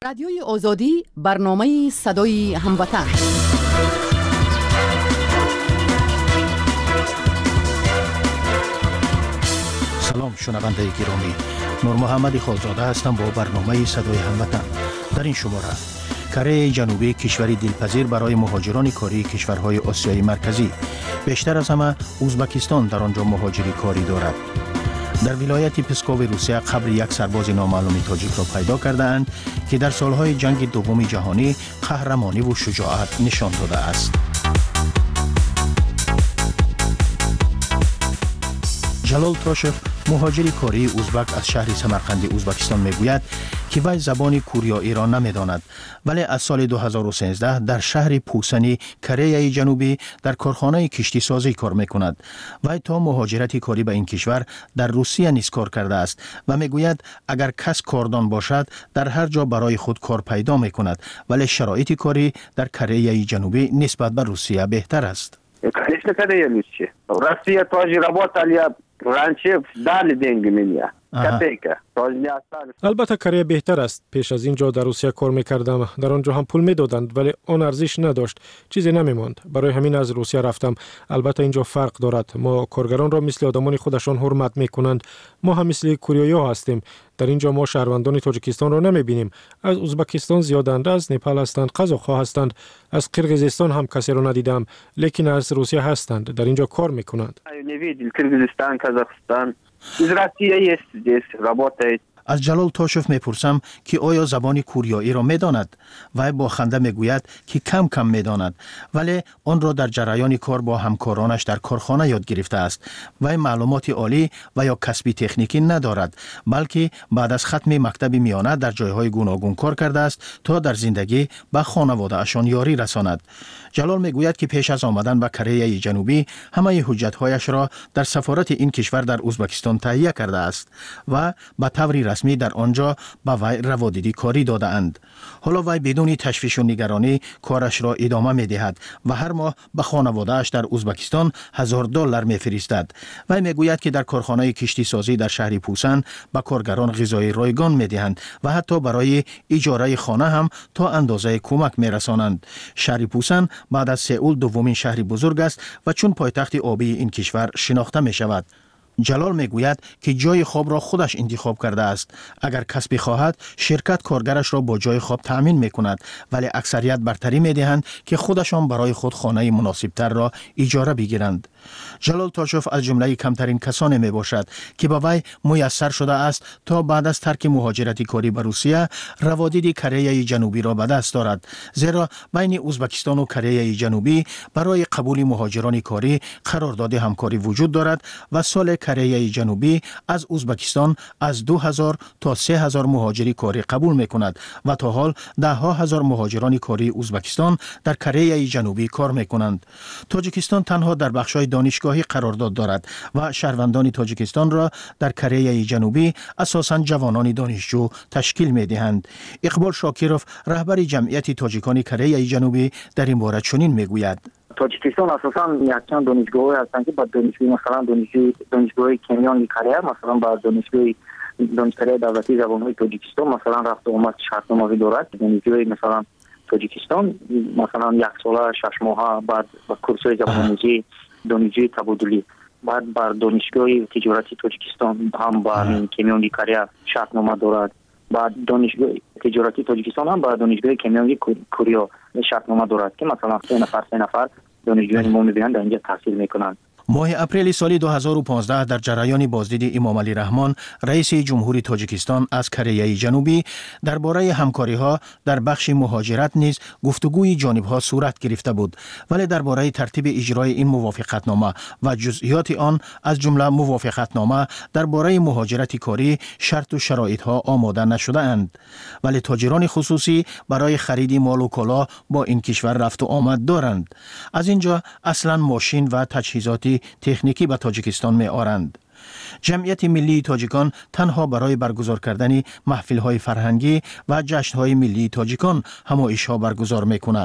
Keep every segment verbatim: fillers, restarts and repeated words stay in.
رادیوی آزادی برنامه صدای هموطن. سلام شنونده گرامی، نور محمد خالزاده هستم با برنامه صدای هموطن. در این شماره کره جنوبی کشوری دلپذیر برای مهاجران کاری کشورهای آسیای مرکزی، بیشتر از همه ازبکستان در آنجا مهاجری کاری دارد. در ولایت پسکو روسیه قبر یک سرباز نامعلوم تاجیک را پیدا کردند که در سالهای جنگ دوم جهانی قهرمانی و شجاعت نشان داده است. جلال تاشف مهاجری کاری ازبک از شهر سمرقند ازبکستان میگوید که وی زبان کوریایی را نمیداند، ولی از سال دو هزار و سیزده در شهر پوسنی کره جنوبی در کارخانه کشتی سازی کار میکند. وی تا مهاجرت کاری به این کشور در روسیه نیز کار کرده است و میگوید اگر کس کاردان باشد در هر جا برای خود кор پیدا میکند، ولی شرایط کاری در کره جنوبی نسبت به روسیه بهتر است. Конечно, Корея лучше. Россия тоже работали, раньше дали деньги мне. Копейка. البته کره بهتر است. پیش از اینجا در روسیه کار میکردم، در آنجا هم پول میدادند ولی آن ارزش نداشت، چیزی نمیماند. برای همین از روسیه رفتم. البته اینجا فرق دارد، ما کارگران را مثل آدمان خودشان حرمت میکنند، ما هم مثل کوریایی ها هستیم. در اینجا ما شهروندان تاجیکستان را نمیبینیم. از ازبکستان زیادند، از نپال هستند، قزاق‌ها هستند، از قرقیزستان هم کسی را ندیدم، لیکن از روسیه هستند، در اینجا کار میکنند. Кыргызстан, Казахстан. Из России есть здесь, работает. از جلال تاشف میپرسم که آیا زبان کوریایی را میداند؟ وی با خنده میگوید که کم کم میداند، ولی آن را در جریان کار با همکارانش در کارخانه یاد گرفته است. وی معلومات عالی و یا کسبی تکنیکی ندارد، بلکه بعد از ختم مکتب میانه در جایهای گوناگون کار کرده است تا در زندگی به خانواده اشان یاری رساند. جلال میگوید که پیش از آمدن به کره جنوبی همه حجت‌هایش را در سفارت این کشور در ازبکستان تهیه کرده است و به طور رسمی در آنجا به وی روادیدی کاری داده اند. حالا وی بدون تشویش و نگرانی کارش را ادامه می دهد و هر ماه به خانواده‌اش در ازبکستان هزار دلار می فرستد. وی می گوید که در کارخانه کشتی سازی در شهر پوسن به کارگران غذای رایگان می دهند و حتی برای اجاره خانه هم تا اندازه کمک می رسانند. شهر پوسن بعد از سئول دومین شهر بزرگ است و چون پایتخت آبی این کشور شناخته می شود. جلال میگوید که جای خواب را خودش انتخاب کرده است. اگر کسبی خواهد شرکت کارگرش را با جای خواب تأمین میکند، ولی اکثریت برتری میدهند که خودشان برای خود خانه مناسب تر را اجاره بگیرند. جلال تاشف از جمله کمترین کسانی می باشد که به وی میسر شده است تا بعد از ترک مهاجرت کاری به روسیه روادید کره جنوبی را به دست دارد، زیرا بین ازبکستان و کره جنوبی برای قبول مهاجران کاری قرارداد همکاری وجود دارد و سال کره جنوبی از ازبکستان از دو هزار تا سه هزار مهاجری کاری قبول می کند و تا حال ده ها هزار مهاجران کاری ازبکستان در کره جنوبی کار می کنند. تاجیکستان تنها در بخش‌های دانشگاهی قرارداد دارد و شهروندان تاجیکستان را در کره جنوبی اساساً جوانان دانشجو تشکیل می دهند. اقبال شاکیروف رهبر جمعیت تاجیکان کره جنوبی در این باره چنین می گوید: تاجیکستان اساساً یکچند دانشگاه‌های هستند که با دانشگاه مثلا دانشجوی دانشگاه کنیان کره مثلا با دانشگاه دانشکده دولتی زبان‌های تاجیکستان مثلا رفت و آمد شرطنامه‌ای دارد. دانشجوی مثلا تاجیکستان مثلا یک ساله شش ماهه بعد با کورس‌های زبان‌آموزی دانشجوی تبادلی، بعد بر دانشگاه تجارتی تاجیکستان هم با کمیونی کره شرطنامه دارد، بعد دانشگاه تجارتی تاجیکستان هم با دانشگاه کمیونی کوریا شرطنامه دارد که مثلا سه نفر سه نفر دانشجویان ما می‌بینند اینجا تحصیل میکنند. ماه اپریل سال دو هزار و پانزده در جریان بازدید امام علی رحمان رئیس جمهوری تاجیکستان از کره جنوبی درباره همکاری‌ها در بخش مهاجرت نیز گفتگوی جانب‌ها صورت گرفته بود، ولی درباره ترتیب اجرای این موافقتنامه و جزئیات آن از جمله موافقتنامه درباره مهاجرت کاری شرط و شرایط‌ها آماده نشده اند. ولی تاجران خصوصی برای خرید مال و کالا با این کشور رفت و آمد دارند. از اینجا اصلاً ماشین و تجهیزات تکنیکی به تاجیکستان می آرند. جمعیت ملی تاجیکان تنها برای برگزار کردن محفل‌های فرهنگی و جشن‌های ملی تاجیکان همایش‌ها برگزار می‌کند.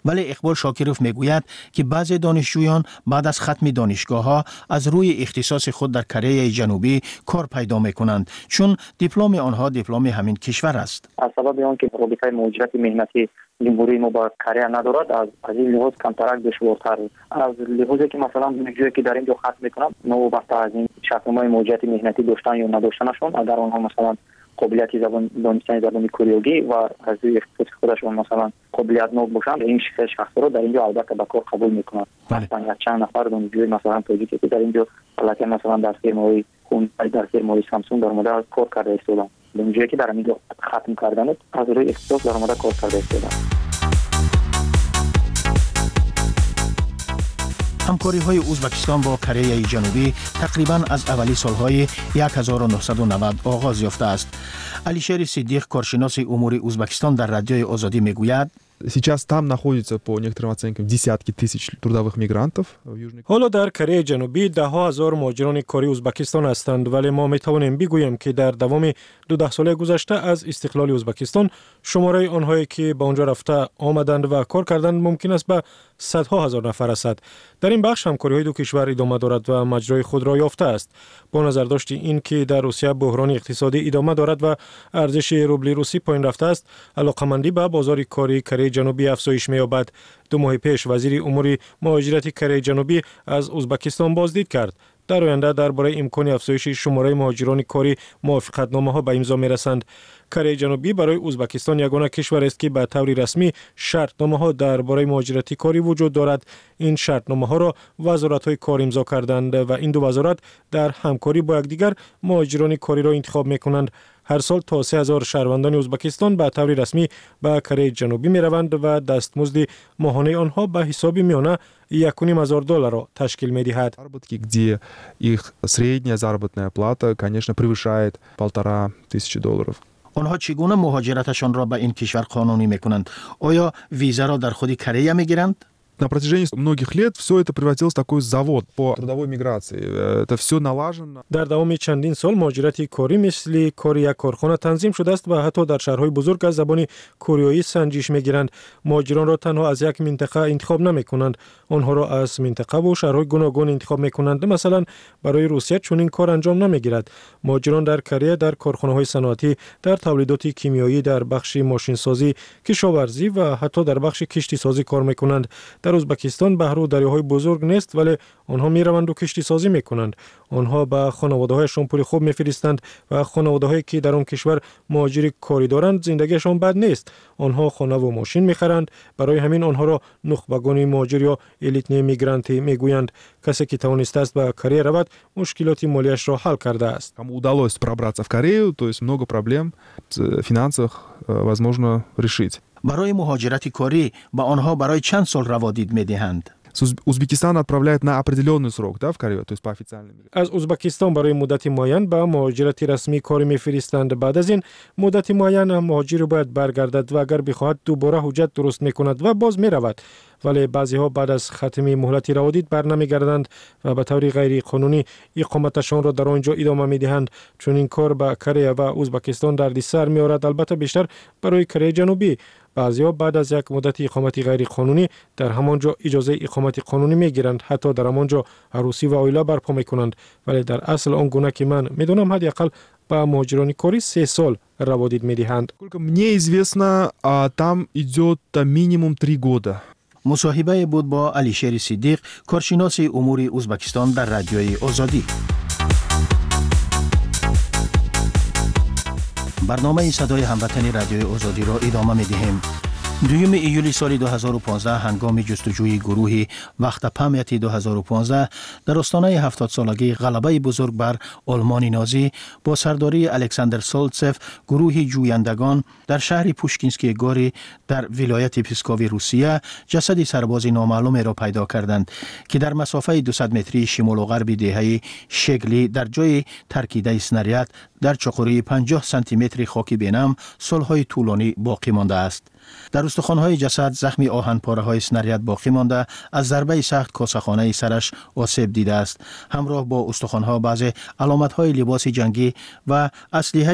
ولی اقبال شاکروف میگوید که بعضی دانشجویان بعد از ختم دانشگاه‌ها از روی اختصاص خود در کره جنوبی کار پیدا میکنند چون دیپلم آنها دیپلم همین کشور است. از سبب آنکه رابطه مهاجرت مهنتی جمهوری ما با کره ندارد، از از این لحاظ کمترک دشوارتر از لحاظی که مثلا دانشجویی که در اینجا ختم میکنن نوبسته از این شرطنامه مهاجرت مهنتی داشتن یا نداشتنشون، اگر آنها مثلا قابلیت زبان دانستن زبان کوریایی و از روی اختصاص خودشون مثلا قابلیت نو باشند، این شخص رو در اینجا البته به کار قبول میکنند. مثلا چند نفر دانشجوی مثلا تاجیکی که در اینجا حالت مثلا در فیرمای خون در فیرمای سامسونگ در مورد کار کرده استودن، دانشجویی که در اینجا ختم کردن از روی اختصاص در مورد کار کرده استودن. همکاری های ازبکستان با کره جنوبی تقریبا از اولی سالهای هزار و نهصد و نود آغاز یافته است. علیشیر صدیق، کارشناس امور ازبکستان در رادیوی آزادی میگوید Сейчас там находится по некоторым оценкам десятки тысяч трудовых мигрантов в Южной Корее. حالا در کره جنوبی ده ها هزار مهاجران کاری ازبکستان هستند، ولی ما می توانیم بگوییم که در دوام دو ساله گذشته از استقلال ازبکستان شماره آنهایی که به آنجا رفته آمدند و کار کردند ممکن است به صدها هزار نفر رسد. در این بخش همکاری های دو کشور ادامه دارد و مجرای خود را یافته است. با نظر داشت این که در روسیه بحران اقتصادی ادامه دارد و ارزش روبل روسی پایین رفته است، علاقمندی به بازار کاری کره جنوبی افزایش می‌یابد. دو ماه پیش وزیر امور مهاجرت کره جنوبی از ازبکستان بازدید کرد. در آینده درباره امکان افزایش شماره مهاجران کاری موافقتنامه‌ها به امضا می‌رسند. کره جنوبی برای ازبکستان یگانه کشور است که به طور رسمی شرطنامه‌ها درباره مهاجرت کاری وجود دارد. این شرطنامه‌ها را وزارت‌های کار امضا کردند و این دو وزارت در همکاری با یکدیگر مهاجران کاری را انتخاب می‌کنند. هر سال تا سه هزار شهروندان ازبکستان به طور رسمی به کره جنوبی می روند و دستمزد ماهانه آنها به حساب میانه یک و نیم هزار دلار را تشکیل می دهد. Заработки, где их средняя заработная плата, конечно, превышает полтора тысячи долларов. آنها چگونه مهاجرتشان را به این کشور قانونی میکنند؟ آیا ویزا را در خود کره میگیرند؟ На протяжении многих лет все это превратилось в такой завод по трудовой миграции. Это все налажено. در دوام چندین سال مهاجرت کاری مثل کار یک کارخانه تنظیم شده است و حتی در شهرهای بزرگ از زبان کوریایی سنجش میگیرند. مهاجران را تنها از یک منطقه انتخاب نمیکنند، آنها را از منطقه و شهرهای گوناگون انتخاب میکنند. مثلا برای روسیه چون این کار انجام نمیگیرد. مهاجران در کره در کارخانه‌های صنعتی، در تولیدات کیمیایی، در بخش ماشین سازی، کشاورزی و حتی در بخش کشتی سازی کار میکنند. در ازبکستان بحر و دریاهای بزرگ نیست، ولی آنها می روند و کشتی سازی می کنند. آنها به خانواده‌هایشان پول خوب می‌فرستند و خانواده‌هایی که در آن کشور مهاجر کاری دارند زندگیشان بد نیست. آنها خانه و ماشین می‌خرند. برای همین آنها را نخبگان مهاجر یا الیتنی میگرانتی میگویند. کسی که توانسته است به کره رود مشکلات مالیش را حل کرده است. Кому удалось пробраться в Корею, то есть много проблем в финансах возможно решить. برای مهاجرت کاری با آنها برای چند سال روادید می‌دهند؟ Узбекистан отправляет на определенный срок, да, в Корею, то есть по официальным. از ازبکستان برای مدت معین به مهاجرت رسمی کاری می‌فرستند. بعد از این مدت معین مهاجر باید برگردد و اگر بخواهد دوباره حجت درست می‌کند و باز می‌رود. ولی بعضی‌ها بعد از ختم مهلت روادید برنمیگردند و به طور غیر قانونی اقامتشان را در آنجا ادامه می‌دهند. چون این کار به کره و ازبکستان دردسر می‌آورد، البته بیشتر برای کره جنوبی. بعضی‌ها بعد از یک مدت اقامت غیر قانونی در همانجا اجازه اقامت قانونی می‌گیرند، حتی در همانجا عروسی و عائله برپا می‌کنند. ولی در اصل آن گونه که من می‌دونم حداقل به مهاجران کاری سه سال روادید می‌دهند. Сколько мне известно, там идет минимум три года. مصاحبه بود با علیشیر صدیق، کارشناس امور ازبکستان در رادیوی آزادی. برنامه صدای هموطنی رادیوی آزادی را ادامه می‌دهیم. دوم ایولی سال دو هزار و پانزده هنگام جستجوی گروه وقت پامیت دو هزار و پانزده در آستانه هفتاد سالگی غلبه بزرگ بر آلمان نازی با سرداری الکساندر سولتسف گروه جویندگان در شهر پوشکینسکی گوری در ولایت پسکوی روسیه جسد سرباز نامعلوم را پیدا کردند که در مسافه دویست متری شمال و غرب دهه شگلی در جای ترکیده اسنریات در چقوری پنجاه سانتی متر خاک بینم سالهای طولانی باقی مانده است. در استخوان‌های جسد زخم آهن‌پاره‌های اسنریات باقی مانده، از ضربه سخت کاسه‌خانه سرش آسیب دیده است. همراه با استخوان‌ها بعضی علامت‌های لباس جنگی و اسلحه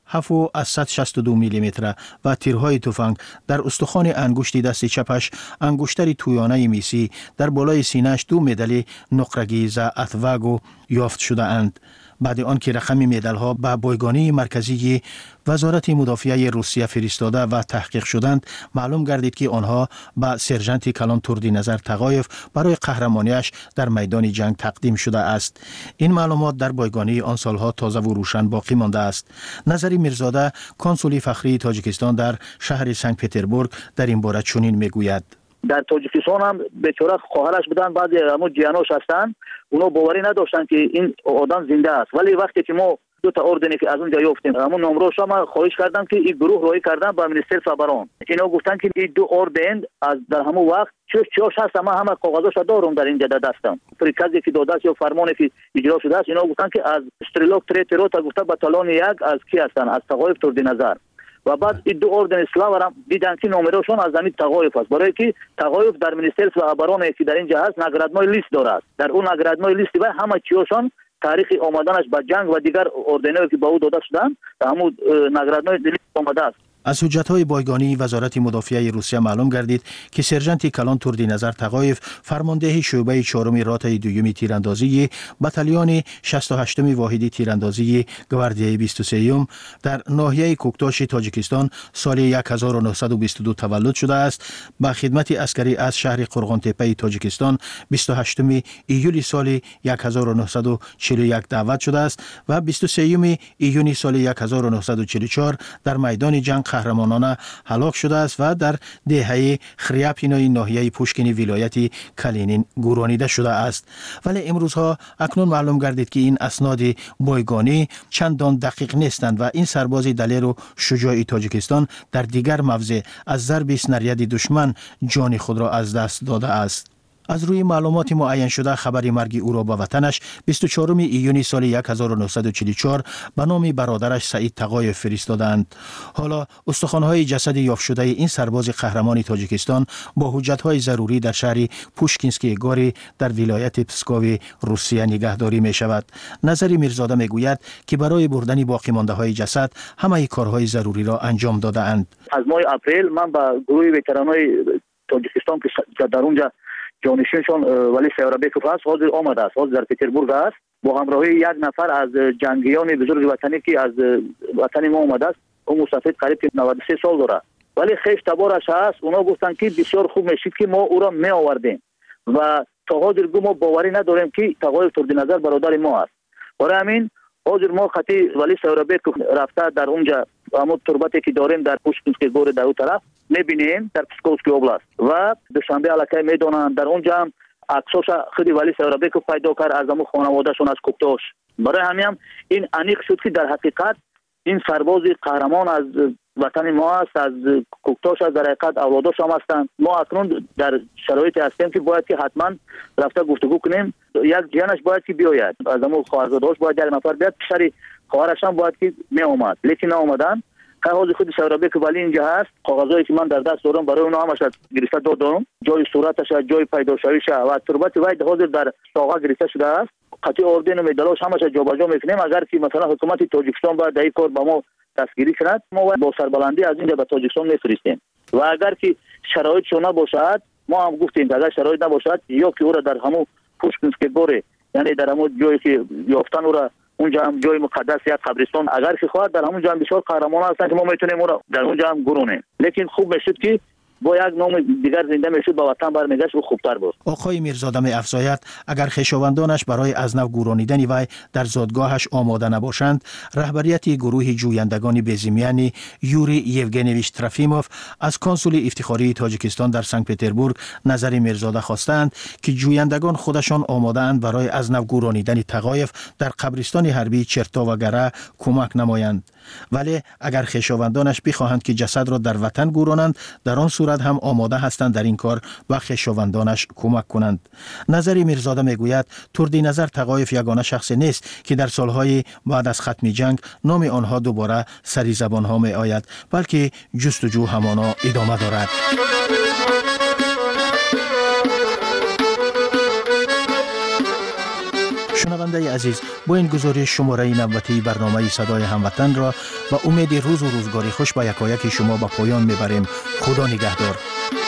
هفت و صد و شصت و دو میلیمتر و تیرهای تفنگ در استخوان انگشت دست چپش، انگشتر تویانه میسی در بالای سینه‌اش دو مدال نقرگی ز اتواگو یافت شده اند. بعد آن که رقم مدال ها به بایگانی مرکزی وزارت مدافعه روسیه فرستاده و تحقیق شدند، معلوم گردید که آنها به سرژانت کلان تردینظر تقایف برای قهرمانیش در میدان جنگ تقدیم شده است. این معلومات در بایگانی آن سالها تازه و روشن باقی مانده است. نظری میرزاده، کنسولی فخری تاجیکستان در شهر سنت پتربورگ، در این باره چنین میگوید: در تاجیکستان هم بیچاره خواهرش بودن، بعد همو جیانوش هستن، اونا باوری نداشتن که این آدم زنده است. ولی وقتی که ما دو تا اوردنی که از اونجا یافتیم، همون نمره شما خواهش کردم که این گروه روی کردن با منیستر فابران، اینا گفتن که این دو اوردن از در همون وقت چه چاش هست، ما همه کاغذاش دارم در اینجا دستم، پریکازی که داده است یا فرمانی که اجرا شده است، اینا گفتن که از استرلوک تریترو تا گفته باتالون یک از کی هستن، از تقایف تردینظر. و بعد این دو اوردن اسلام هم دیدن که نمرهشون از زمین تقایف است، برای که تقایف در منیستر فابران که در اینجا هست نگرادمای لیست داره. در اون نگرادمای لیست و همه چیشون تاریخ آمدنش به جنگ و دیگر اوردنایی که به او داده شدن همون نگرادمای لیست آمده است. از حجت‌های بایگانی وزارت مدافعه روسیه معلوم گردید که سرژانت کلان تردینظر تقایف، فرمانده شعبه چهارم راتای دوم تیراندازی بتالیون شصت و هشتم واحد تیراندازی گواردیای بیست و سوم در ناحیه کوکتاش تاجیکستان سال هزار و نهصد و بیست و دو تولد شده است. به خدمت عسکری از شهر قرغان تپه تاجیکستان بیست و هشتم ایول سال هزار و نهصد و چهل و یک دعوت شده است و بیست و سوم ایون سال هزار و نهصد و چهل و چهار در میدان جنگ قهرمانانه هلاک شده است و در دهه خریاپینای ناحیه پوشکین ولایت کالینین گورانیده شده است. ولی امروزها اکنون معلوم گردید که این اسناد بایگانی چندان دقیق نیستند و این سرباز دلیر و شجاع تاجیکستان در دیگر موضع از ضرب اسنریاد دشمن جان خود را از دست داده است. از روی معلومات معین شده خبر مرگ او را به وطنش بیست و چهارم ایون سال هزار و نهصد و چهل و چهار به نام برادرش سعید تقایف فرستادند. حالا استخوان‌های جسد یافت شده این سرباز قهرمان تاجیکستان با حجت‌های ضروری در شهر پوشکینسکی گوری در ولایت پسکو روسیه نگهداری می شود. نظری میرزاده می گوید که برای بردن باقی مانده های جسد همه کارهای ضروری را انجام داده اند. از ماه اپریل من با گروه وترانای تاجیکستان که در اونجا جانشینشون ولی سیاربکوف هست حاضر آمده است، حاضر در پتربورگ است، با همراهی یک نفر از جنگیان بزرگ وطنی که از وطن ما آمده است. اون مسافر قریب نود و سه سال داره ولی خیش تبارش هست. اونا گفتن که بسیار خوب میشید که ما او را می آوردیم و تا حاضر ما باوری نداریم که تقایف تردینظر برادر ما است. برای همین حاضر ما خطی ولی سیاربکوف رفته در اونجا همون تربتی که داریم در پوشکینسکی گور در اون طرف میبینیم در پسکووسکی اوبلاست و دوشنبه علاقه میدونن در اونجا هم عکساش خودی ولی سیاربکوف پیدا کرد از همون خانوادهشون از کوکتاش. برای همین هم این انیق شد که در حقیقت این سرباز قهرمان از وطن ما است، از کوکتاش از در حقیقت اولاداش هم هستند. ما اکنون در شرایطی هستیم که باید که حتما رفته گفتگو کنیم. یک جیانش باید که بیاید، از همون خواهرزادهاش باید یک نفر بیاد، پسر خواهرش هم باید که می اومد لیکن ناومدن. کاغذ خود سیاربک ولی اینجا هست، کاغذایی که من در دست دارم برای اونها همش گرفته دادم، جای صورتش، جای پیداشویش و تربت وای حاضر در ساغه گرفته شده است. قطعی اوردن و مدالش همش جابجا میکنیم. اگر که مثلا حکومت تاجیکستان باید این کار با ما دستگیری کند، ما با سربلندی از اینجا به تاجیکستان میفرستیم و اگر که شرایط شونه باشد ما هم گفتیم که اگر شرایط نباشد یا که او را در همون پوشکینسکی گوره، یعنی در همون جایی که یافتن او را، اونجا هم جای مقدس یک قبرستان اگر که خواهد در همونجا هم بسیار قهرمان هستن که ما میتونیم او را در اونجا هم گرونیم. لیکن خوب میشد که با یک نام دیگر زنده میشد با وطن برمیگشت و خوبتر بود. آقای میرزاده می افزاید اگر خویشاوندانش برای از نو گورانیدن وی در زادگاهش آماده نباشند، رهبریت گروه جویندگان بزیمیانی یوری یوگنیویچ ترافیموف از کنسول افتخاری تاجیکستان در سنت پتربورگ نظر میرزاده خواستند که جویندگان خودشان آماده اند برای از نو گورانیدن تقایف در قبرستان حربی چرتا و گره کمک نمایند. ولی اگر خویشاوندانش بخواهند که جسد را در وطن گورانند، در آن صورت هم آماده هستند در این کار و خویشاوندانش کمک کنند. نظری میرزاده میگوید تردینظر تقایف یگانه شخص نیست که در سالهای بعد از ختم جنگ نام آنها دوباره سری زبان ها می آید، بلکه جستجو همانا ادامه دارد. شنونده عزیز، با این گزارش شماره نوبتی برنامه صدای هموطن را با امید روز و روزگاری خوش به یکایک شما به پایان میبریم. خدا نگهدار.